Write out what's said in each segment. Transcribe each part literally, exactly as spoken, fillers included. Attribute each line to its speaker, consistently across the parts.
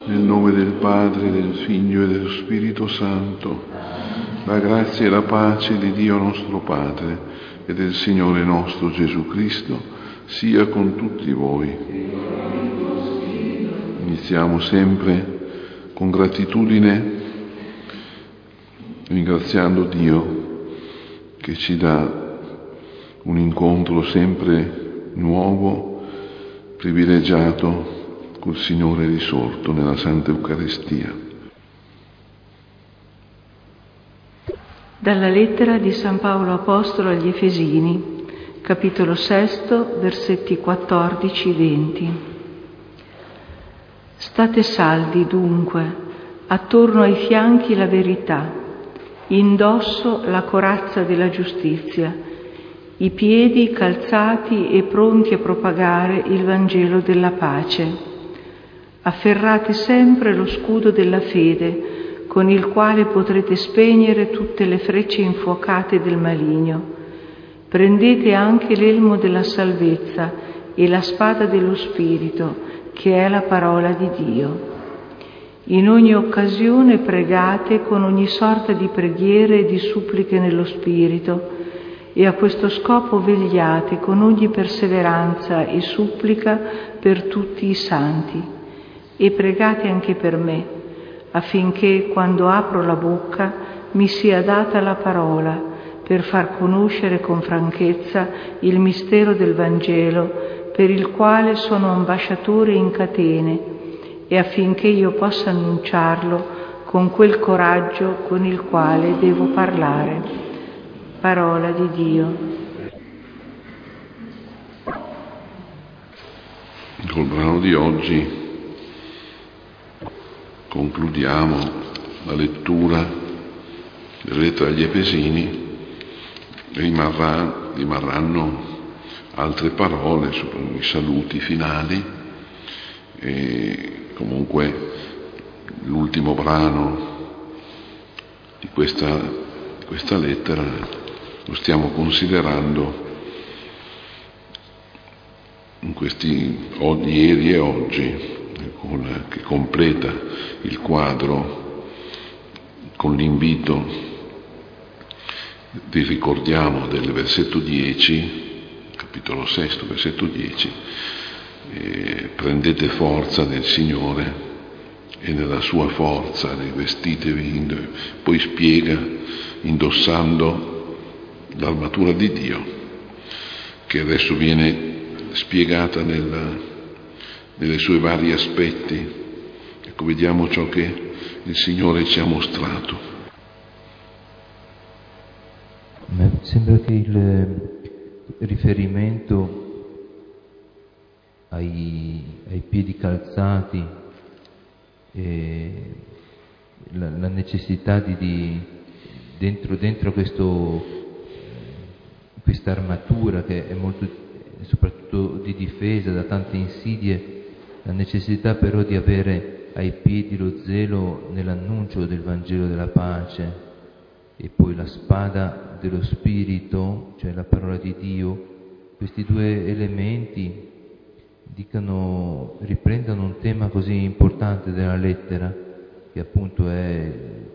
Speaker 1: Nel nome del Padre, del Figlio e dello Spirito Santo, la grazia e la pace di Dio nostro Padre e del Signore nostro Gesù Cristo sia con tutti voi. Iniziamo sempre con gratitudine, ringraziando Dio che ci dà un incontro sempre nuovo, privilegiato col Signore risorto nella Santa Eucaristia.
Speaker 2: Dalla lettera di San Paolo Apostolo agli Efesini, capitolo sesto, versetti quattordici venti. State saldi dunque, attorno ai fianchi la verità, indosso la corazza della giustizia, i piedi calzati e pronti a propagare il Vangelo della pace. Afferrate sempre lo scudo della fede, con il quale potrete spegnere tutte le frecce infuocate del maligno. Prendete anche l'elmo della salvezza e la spada dello Spirito, che è la parola di Dio. In ogni occasione pregate con ogni sorta di preghiere e di suppliche nello Spirito, e a questo scopo vegliate con ogni perseveranza e supplica per tutti i santi. E pregate anche per me, affinché quando apro la bocca mi sia data la parola per far conoscere con franchezza il mistero del Vangelo, per il quale sono ambasciatore in catene, e affinché io possa annunciarlo con quel coraggio con il quale devo parlare. Parola di Dio.
Speaker 1: Col brano di oggi concludiamo la lettura della lettera agli Efesini. Rimarrà, rimarranno altre parole sui saluti finali e comunque l'ultimo brano di questa, di questa lettera lo stiamo considerando in questi ieri e oggi, che completa il quadro con l'invito, vi ricordiamo, del versetto dieci, capitolo sesto, versetto dieci, eh, prendete forza nel Signore e nella sua forza rivestitevi, poi spiega indossando l'armatura di Dio, che adesso viene spiegata nella nelle sue vari aspetti. Ecco, vediamo ciò che il Signore ci ha mostrato.
Speaker 3: Mi sembra che il riferimento ai, ai piedi calzati e la, la necessità di, di dentro, dentro questo, questa armatura che è molto, soprattutto di difesa da tante insidie, la necessità però di avere ai piedi lo zelo nell'annuncio del Vangelo della pace, e poi la spada dello Spirito, cioè la parola di Dio. Questi due elementi dicano, riprendono un tema così importante della lettera, che appunto è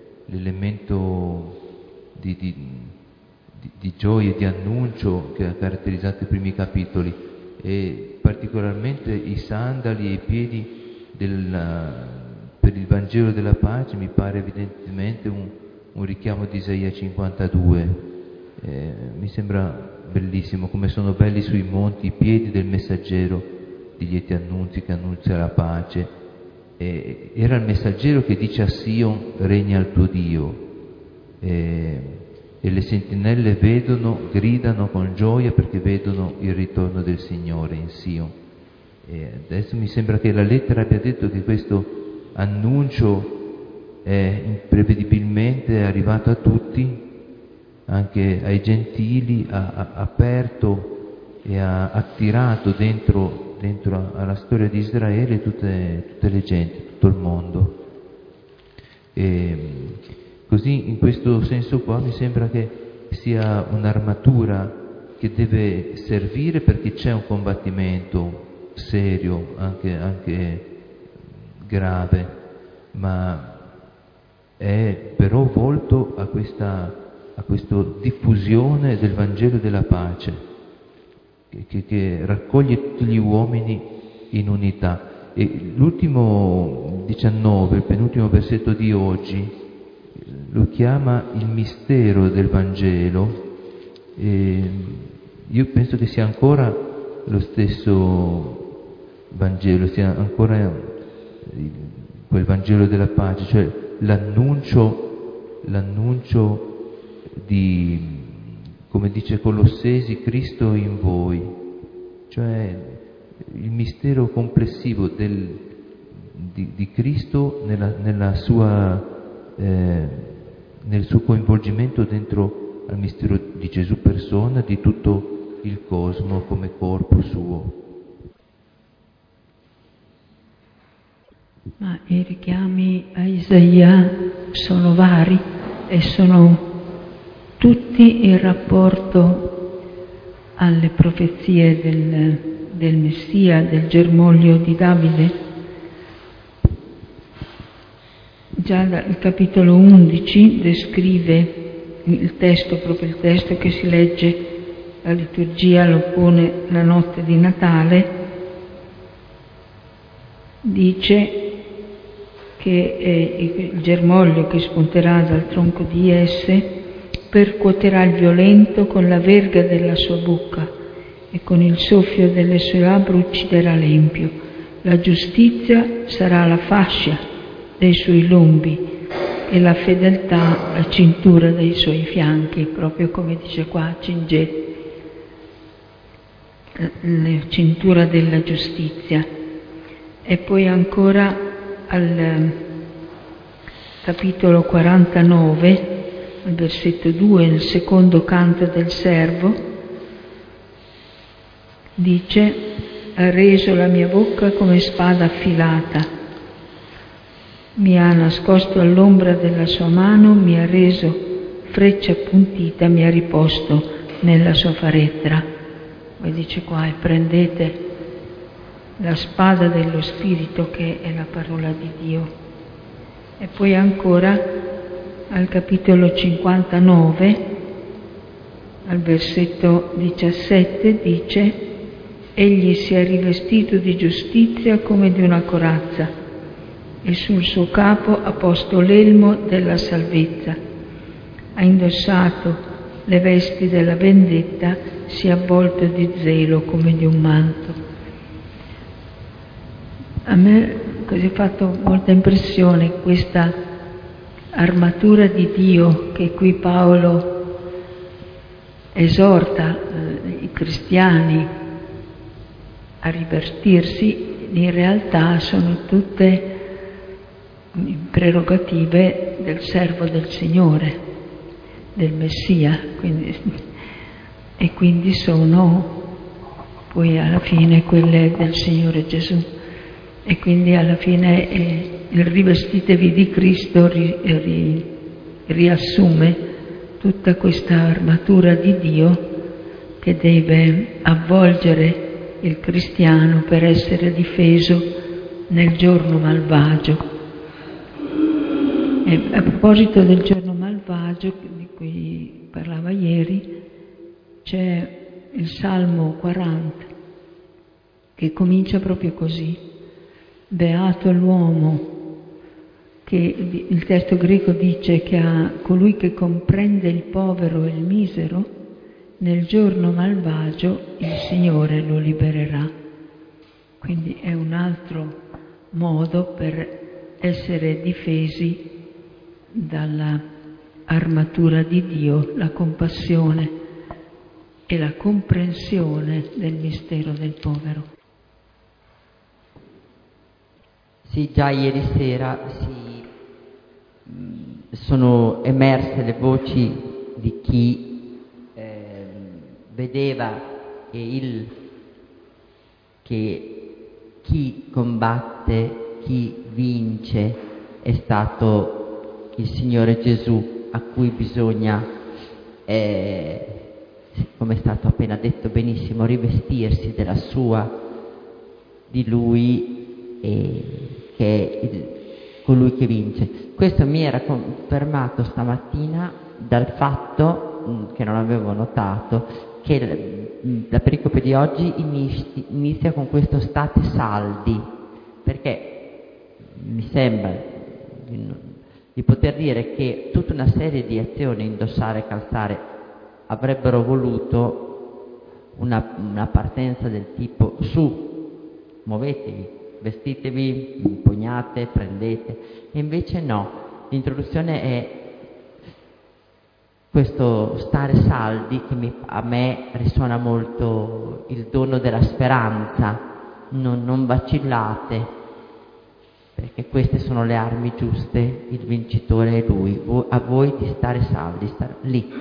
Speaker 3: l'elemento di, di, di, di gioia e di annuncio che ha caratterizzato i primi capitoli, e particolarmente i sandali e i piedi del, per il Vangelo della pace mi pare evidentemente un, un richiamo di Isaia cinquantadue. Eh, mi sembra bellissimo come sono belli sui monti i piedi del messaggero di lieti annunzi che annuncia la pace. Eh, era il messaggero che dice a Sion: regna il tuo Dio. Eh, E le sentinelle vedono, gridano con gioia perché vedono il ritorno del Signore in Sion. E adesso mi sembra che la lettera abbia detto che questo annuncio è imprevedibilmente arrivato a tutti, anche ai gentili, ha, ha aperto e ha attirato dentro, dentro alla storia di Israele tutte, tutte le genti, tutto il mondo. E, Così, in questo senso qua, mi sembra che sia un'armatura che deve servire perché c'è un combattimento serio, anche, anche grave, ma è però volto a questa, a questa diffusione del Vangelo della pace, che, che raccoglie tutti gli uomini in unità. E l'ultimo diciannove, il penultimo versetto di oggi, lo chiama il mistero del Vangelo, e io penso che sia ancora lo stesso Vangelo, sia ancora quel Vangelo della pace, cioè l'annuncio, l'annuncio di, come dice Colossesi, Cristo in voi, cioè il mistero complessivo del, di, di Cristo nella, nella sua, eh, nel suo coinvolgimento dentro al mistero di Gesù persona, di tutto il cosmo come corpo suo.
Speaker 2: Ma i richiami a Isaia sono vari e sono tutti in rapporto alle profezie del, del Messia, del germoglio di Davide. Già dal capitolo undici descrive il testo, proprio il testo che si legge, la liturgia lo pone la notte di Natale, dice che eh, il germoglio che spunterà dal tronco di esse percuoterà il violento con la verga della sua bocca e con il soffio delle sue labbra ucciderà l'empio. La giustizia sarà la fascia dei suoi lombi e la fedeltà la cintura dei suoi fianchi, proprio come dice qua, cingete, la cintura della giustizia. E poi ancora al capitolo quarantanove, al versetto due, nel secondo canto del servo, dice: ha reso la mia bocca come spada affilata, mi ha nascosto all'ombra della sua mano, mi ha reso freccia appuntita, mi ha riposto nella sua faretra. Poi dice qua: e prendete la spada dello Spirito, che è la parola di Dio. E poi ancora al capitolo cinquantanove, al versetto diciassette, dice: egli si è rivestito di giustizia come di una corazza e sul suo capo ha posto l'elmo della salvezza, ha indossato le vesti della vendetta, si è avvolto di zelo come di un manto. A me così ha fatto molta impressione questa armatura di Dio che qui Paolo esorta eh, i cristiani a rivestirsi. In realtà sono tutte prerogative del servo del Signore, del Messia, quindi, e quindi sono poi alla fine quelle del Signore Gesù. E quindi alla fine eh, il rivestitevi di Cristo ri, ri, riassume tutta questa armatura di Dio che deve avvolgere il cristiano per essere difeso nel giorno malvagio. E a proposito del giorno malvagio di cui parlava ieri, c'è il Salmo quaranta che comincia proprio così: beato l'uomo, che il testo greco dice che a colui che comprende il povero e il misero, nel giorno malvagio il Signore lo libererà. Quindi è un altro modo per essere difesi dalla armatura di Dio, la compassione e la comprensione del mistero del povero.
Speaker 4: Sì, già ieri sera si, sono emerse le voci di chi eh, vedeva che, il, che chi combatte, chi vince è stato il Signore Gesù, a cui bisogna, eh, come è stato appena detto benissimo, rivestirsi della sua, di Lui e che è il, colui che vince. Questo mi era confermato stamattina dal fatto, mh, che non avevo notato, che la, la pericope di oggi inizi, inizia con questo state saldi, perché mi sembra di, di poter dire che tutta una serie di azioni, indossare, calzare, avrebbero voluto una, una partenza del tipo su, muovetevi, vestitevi, impugnate, prendete, e invece no, l'introduzione è questo stare saldi che mi, a me risuona molto il dono della speranza, non, non vacillate, perché queste sono le armi giuste, il vincitore è lui, a voi di stare saldi, stare lì.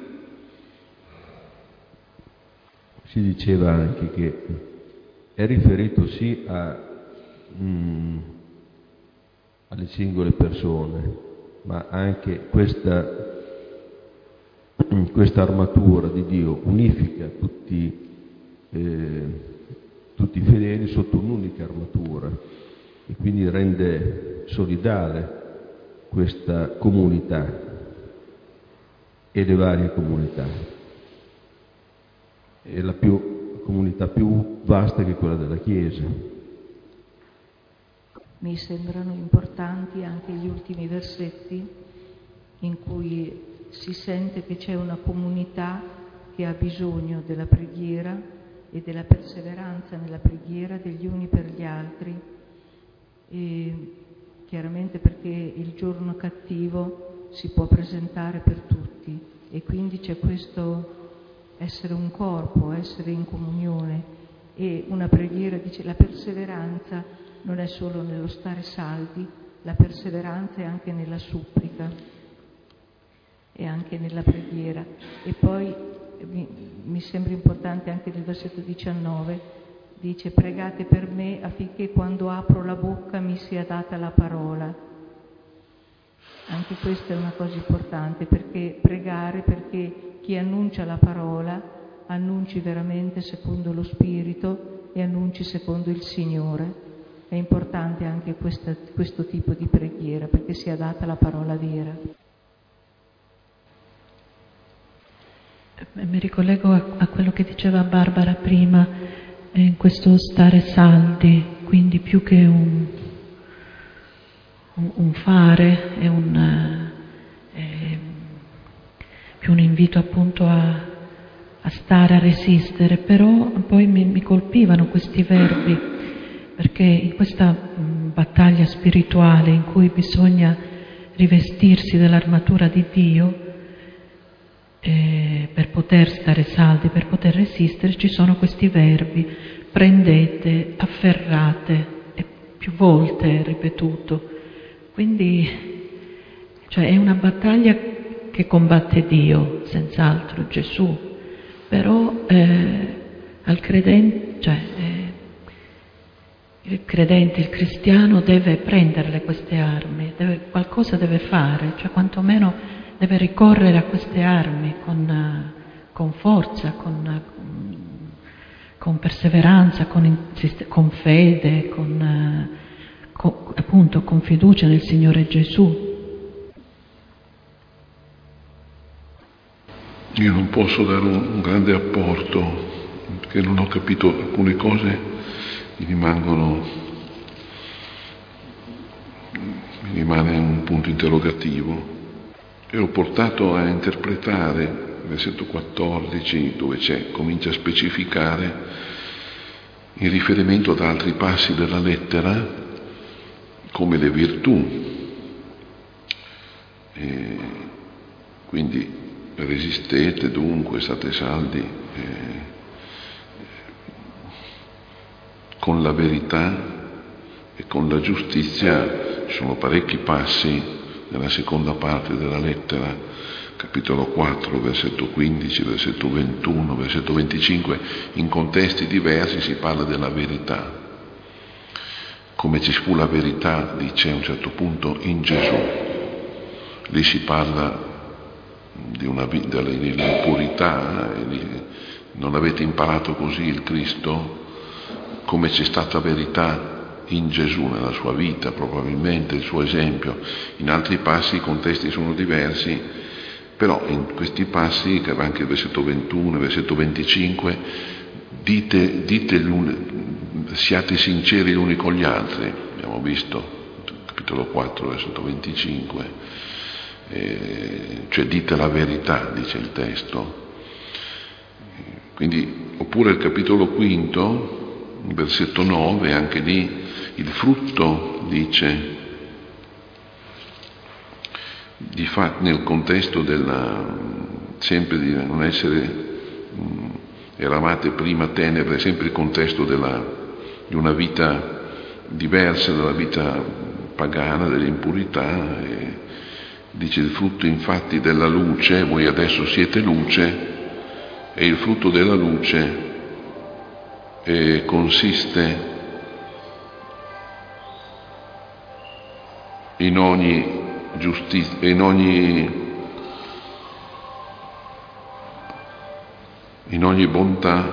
Speaker 5: Si diceva anche che è riferito sì a, mm, alle singole persone, ma anche questa, questa armatura di Dio unifica tutti, eh, tutti i fedeli sotto un'unica armatura e quindi rende solidale questa comunità e le varie comunità. È la più, comunità più vasta che quella della Chiesa.
Speaker 2: Mi sembrano importanti anche gli ultimi versetti in cui si sente che c'è una comunità che ha bisogno della preghiera e della perseveranza nella preghiera degli uni per gli altri, e chiaramente perché il giorno cattivo si può presentare per tutti e quindi c'è questo essere un corpo, essere in comunione, e una preghiera, dice, la perseveranza non è solo nello stare saldi, la perseveranza è anche nella supplica e anche nella preghiera. E poi mi, mi sembra importante anche nel versetto diciannove, dice pregate per me affinché quando apro la bocca mi sia data la parola. Anche questa è una cosa importante, perché pregare perché chi annuncia la parola annunci veramente secondo lo Spirito e annunci secondo il Signore. È importante anche questa, questo tipo di preghiera, perché sia data la parola vera.
Speaker 6: Mi ricollego a, a quello che diceva Barbara prima, eh, in questo stare saldi, quindi più che un, un, un fare, è un, è più un invito appunto a, a stare, a resistere, però poi mi, mi colpivano questi verbi, perché in questa mh, battaglia spirituale in cui bisogna rivestirsi dell'armatura di Dio, eh, per poter stare saldi, per poter resistere, ci sono questi verbi: prendete, afferrate, e più volte è ripetuto. Quindi cioè, è una battaglia che combatte Dio, senz'altro Gesù, però eh, al credente, cioè, eh, il credente, il cristiano deve prenderle queste armi, deve, qualcosa deve fare, cioè quantomeno deve ricorrere a queste armi con, con forza, con, con perseveranza, con, con fede, con, con, appunto con fiducia nel Signore Gesù.
Speaker 1: Io non posso dare un, un grande apporto, perché non ho capito alcune cose, mi rimangono, mi rimane un punto interrogativo. E ho portato a interpretare il versetto quattordici, dove c'è, comincia a specificare in riferimento ad altri passi della lettera come le virtù. E quindi resistete dunque, state saldi eh, con la verità e con la giustizia. Ci sono parecchi passi nella seconda parte della lettera, capitolo quattro, versetto quindici, versetto ventuno, versetto venticinque, in contesti diversi si parla della verità. Come ci fu la verità, dice a un certo punto, in Gesù. Lì si parla di una vita dell'impurità, non avete imparato così il Cristo? Come c'è stata verità in Gesù, nella sua vita, probabilmente il suo esempio. In altri passi i contesti sono diversi, però in questi passi, che anche il versetto ventuno, il versetto venticinque, dite, dite siate sinceri gli uni con gli altri, abbiamo visto, capitolo quattro, versetto venticinque, eh, cioè dite la verità, dice il testo. Quindi, oppure il capitolo quinto, versetto nove, anche lì il frutto, dice, di fatto nel contesto della, sempre di non essere, mh, eravate prima tenebre, sempre il contesto della, di una vita diversa dalla vita pagana, dell'impurità, e dice il frutto infatti della luce, voi adesso siete luce, e il frutto della luce eh, consiste in ogni giustizia, in ogni, in ogni bontà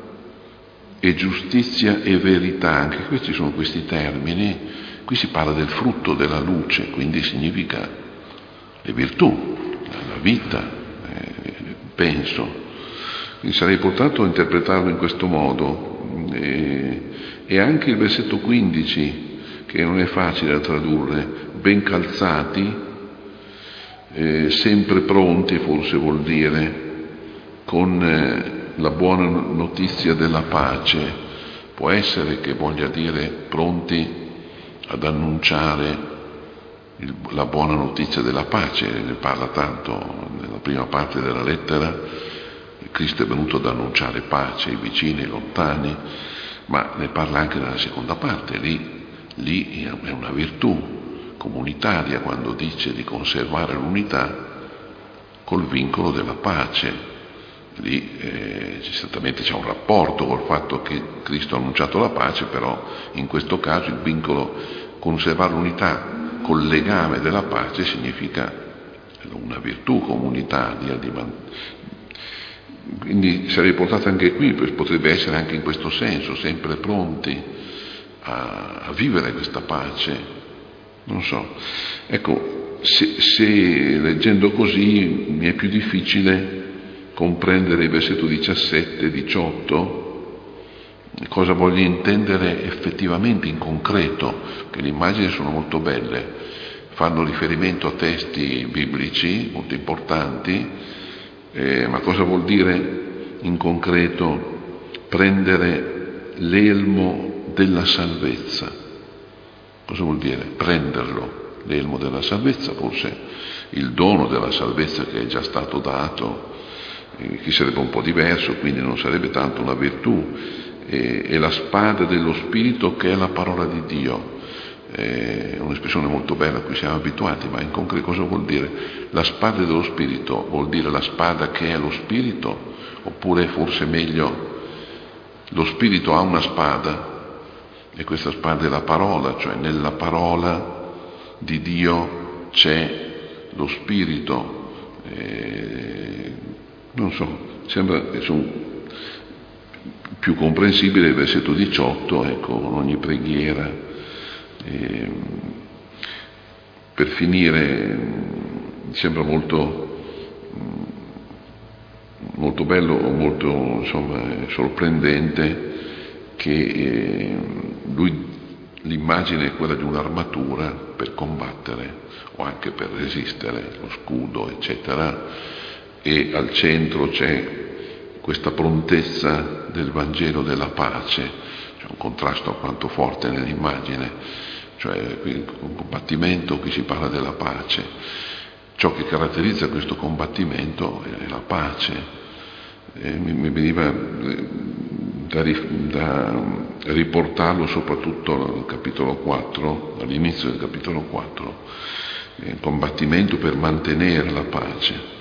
Speaker 1: e giustizia e verità. Anche questi sono questi termini. Qui si parla del frutto della luce, quindi significa le virtù, la vita, eh, penso. Quindi sarei portato a interpretarlo in questo modo. E, e anche il versetto quindici, che non è facile da tradurre, ben calzati, eh, sempre pronti, forse vuol dire, con eh, la buona notizia della pace. Può essere che voglia dire pronti ad annunciare il, la buona notizia della pace. Ne parla tanto nella prima parte della lettera. Cristo è venuto ad annunciare pace ai vicini e ai lontani, ma ne parla anche nella seconda parte. Lì, lì è una virtù comunitaria quando dice di conservare l'unità col vincolo della pace. Lì eh, certamente c'è un rapporto col fatto che Cristo ha annunciato la pace, però in questo caso il vincolo, conservare l'unità col legame della pace, significa una virtù comunitaria. Di man- quindi sarei portato anche qui, potrebbe essere anche in questo senso, sempre pronti a, a vivere questa pace. Non so, ecco, se, se leggendo così mi è più difficile comprendere il versetto diciassette e diciotto, cosa voglio intendere effettivamente in concreto, che le immagini sono molto belle, fanno riferimento a testi biblici molto importanti, eh, ma cosa vuol dire in concreto prendere l'elmo della salvezza? Cosa vuol dire prenderlo, l'elmo della salvezza? Forse il dono della salvezza che è già stato dato, eh, che sarebbe un po' diverso, quindi non sarebbe tanto una virtù, eh, è la spada dello Spirito che è la parola di Dio. È un'espressione molto bella a cui siamo abituati, ma in concreto cosa vuol dire? La spada dello Spirito vuol dire la spada che è lo Spirito, oppure forse meglio lo Spirito ha una spada e questa spada è la parola, cioè nella parola di Dio c'è lo Spirito. Eh, non so, sembra sono più comprensibile il versetto diciotto, ecco, con ogni preghiera. E per finire, mi sembra molto molto bello, molto insomma sorprendente che eh, lui, l'immagine è quella di un'armatura per combattere o anche per resistere, lo scudo eccetera, e al centro c'è questa prontezza del Vangelo della pace. C'è un contrasto alquanto forte nell'immagine, cioè un combattimento, qui si parla della pace. Ciò che caratterizza questo combattimento è la pace. E mi, mi veniva da, da riportarlo soprattutto al capitolo quattro, all'inizio del capitolo quattro, il combattimento per mantenere la pace.